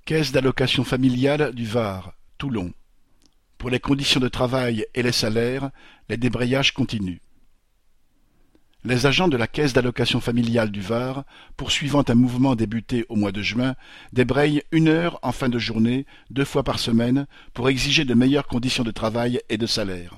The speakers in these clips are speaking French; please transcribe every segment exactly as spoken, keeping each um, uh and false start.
Caisse d'allocation familiale du Var, Toulon. Pour les conditions de travail et les salaires, les débrayages continuent. Les agents de la Caisse d'allocation familiale du Var, poursuivant un mouvement débuté au mois de juin, débrayent une heure en fin de journée, deux fois par semaine, pour exiger de meilleures conditions de travail et de salaire.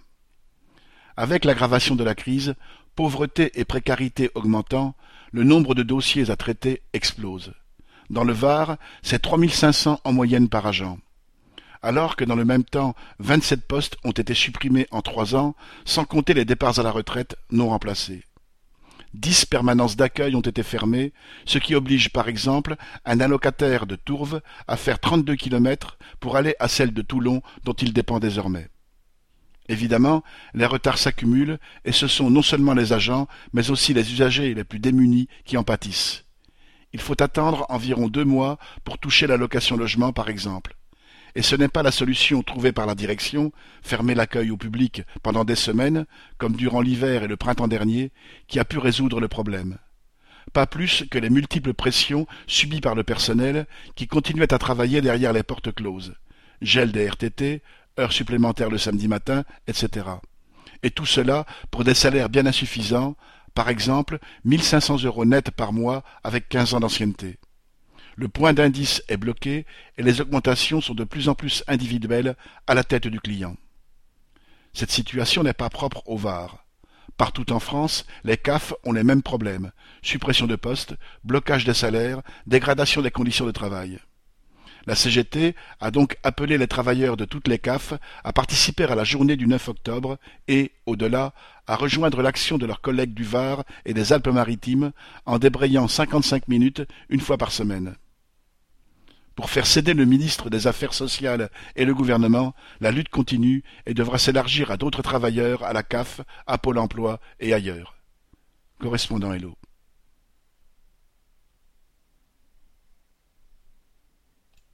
Avec l'aggravation de la crise, pauvreté et précarité augmentant, le nombre de dossiers à traiter explose. Dans le Var, c'est trois mille cinq cents en moyenne par agent. Alors que dans le même temps, vingt-sept postes ont été supprimés en trois ans, sans compter les départs à la retraite non remplacés. Dix permanences d'accueil ont été fermées, ce qui oblige par exemple un allocataire de Tourves à faire trente-deux kilomètres pour aller à celle de Toulon dont il dépend désormais. Évidemment, les retards s'accumulent et ce sont non seulement les agents, mais aussi les usagers les plus démunis qui en pâtissent. Il faut attendre environ deux mois pour toucher l'allocation logement par exemple. Et ce n'est pas la solution trouvée par la direction, fermer l'accueil au public pendant des semaines, comme durant l'hiver et le printemps dernier, qui a pu résoudre le problème. Pas plus que les multiples pressions subies par le personnel qui continuait à travailler derrière les portes closes. Gel des R T T, heures supplémentaires le samedi matin, et cetera. Et tout cela pour des salaires bien insuffisants, par exemple mille cinq cents euros net par mois avec quinze ans d'ancienneté. Le point d'indice est bloqué et les augmentations sont de plus en plus individuelles à la tête du client. Cette situation n'est pas propre au Var. Partout en France, les C A F ont les mêmes problèmes. Suppression de postes, blocage des salaires, dégradation des conditions de travail. La C G T a donc appelé les travailleurs de toutes les C A F à participer à la journée du neuf octobre et, au-delà, à rejoindre l'action de leurs collègues du Var et des Alpes-Maritimes en débrayant cinquante-cinq minutes une fois par semaine. Pour faire céder le ministre des Affaires sociales et le gouvernement, la lutte continue et devra s'élargir à d'autres travailleurs à la C A F, à Pôle emploi et ailleurs. Correspondant Hello.